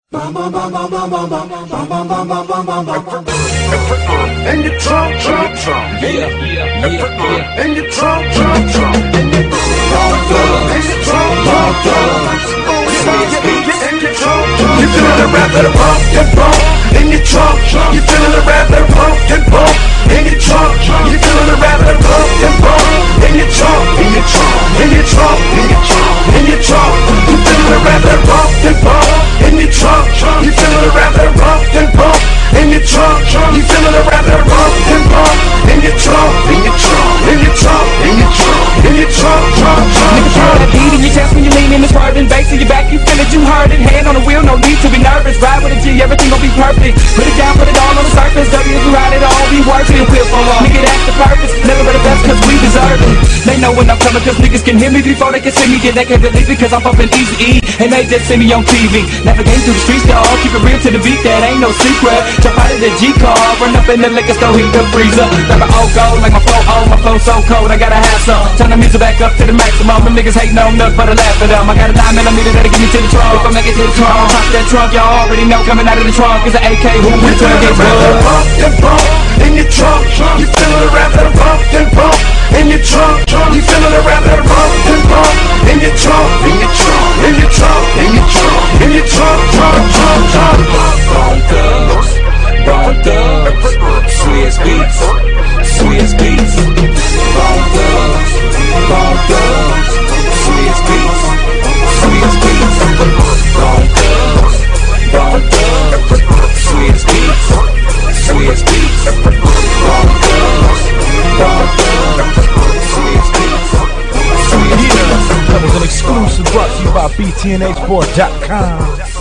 In your trunk, yeah. In your trunk, you feeling the rap of the pump and bump. In your trunk, you feeling the rap of the pump and bump. In your trunk, you feeling the rap of the pump and bump. In your trunk, in your trunk, in your trunk, in your trunk, in your trunk, you feeling the rap of the pump and bump. In your trunk, you feeling the rap of the pump and bump. In your trunk, you feeling the rap of the pump and bump. In your trunk, in your trunk, in your trunk, in your trunk, in your trunk, nigga, feel that beat in your chest when you lean in this word and bass in your back. You feel it, you heard it. Hand on the wheel, no need to be nervous. Ride with a G, everything gon' be perfect. Put it down, put it all on the surface. W if you ride it all, be worth it. We'll fall on, nigga, that's the purpose. Never but the best, cause we deserve it. They know when I'm coming, cause niggas can hear me before they can see me. Yeah, they can't believe it, cause I'm bumpin' Easy E, and they just see me on TV. Navigating through the streets, dawg, keep it real to the beat, that ain't no secret. Jump out of the G-car, run up in the liquor store, heat the freezer. Grab an old gold, like my flow on, my flow so cold, I gotta have some. Turn the music back up to the maximum, them niggas hating on nothing but a laugh at them. I got a 9mm that'll get me to the trunk. If I make it to the trunk, on top of that trunk, y'all already know coming out of the trunk is an AK who we trying to get buzzed. Pump and bump. In your trunk, you feeling the rap of the pump and bump. In your trunk, you feeling the rap of the pump and bump. In your trunk, in your trunk, in your trunk, in your trunk, in your trunk, Bone thugs, bone thugs, Swizz Beatz, Swizz Beatz. Bone thugs, Swizz Beatz, Swizz Beatz. Bone thugs, Swizz Beatz, Swizz Beatz. Bone thugs, Swizz Beatz, Swizz Beatz. That was an exclusive brought to you by BTNHboard.com.